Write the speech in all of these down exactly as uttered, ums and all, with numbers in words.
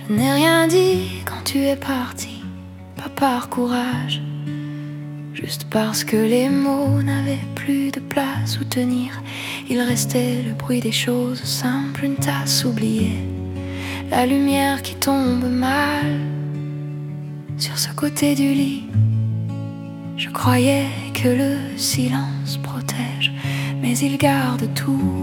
Je n'ai rien dit quand tu es parti, pas par courage, juste parce que les mots n'avaient plus de place où tenir. Il restait le bruit des choses simples, une tasse oubliée, la lumière qui tombe mal sur ce côté du lit. Je croyais que le silence protège, mais il garde tout.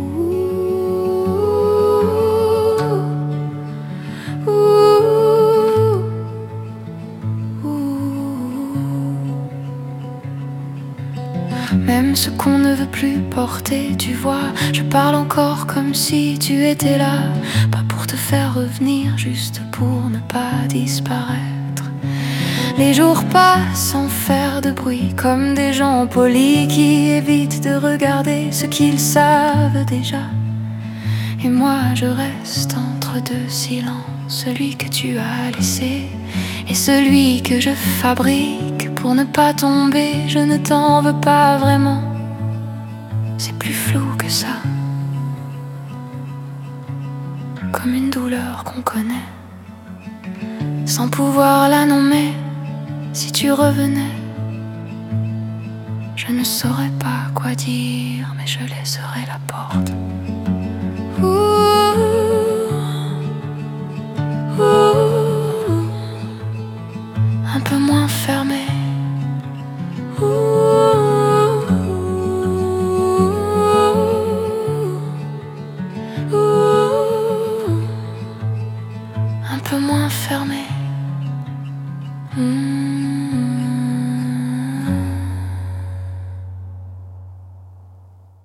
Même ce qu'on ne veut plus porter, tu vois, je parle encore comme si tu étais là. Pas pour te faire revenir, juste pour ne pas disparaître. Les jours passent sans faire de bruit, comme des gens polis qui évitent de regarder ce qu'ils savent déjà. Et moi je reste entre deux silences, celui que tu as laissé et celui que je fabrique pour ne pas tomber. Je ne t'en veux pas vraiment, c'est plus flou que ça, comme une douleur qu'on connaît sans pouvoir la nommer. Si tu revenais, je ne saurais pas quoi dire, mais je laisserais la porte ouh, ouh, un peu moins fermée. Ouh.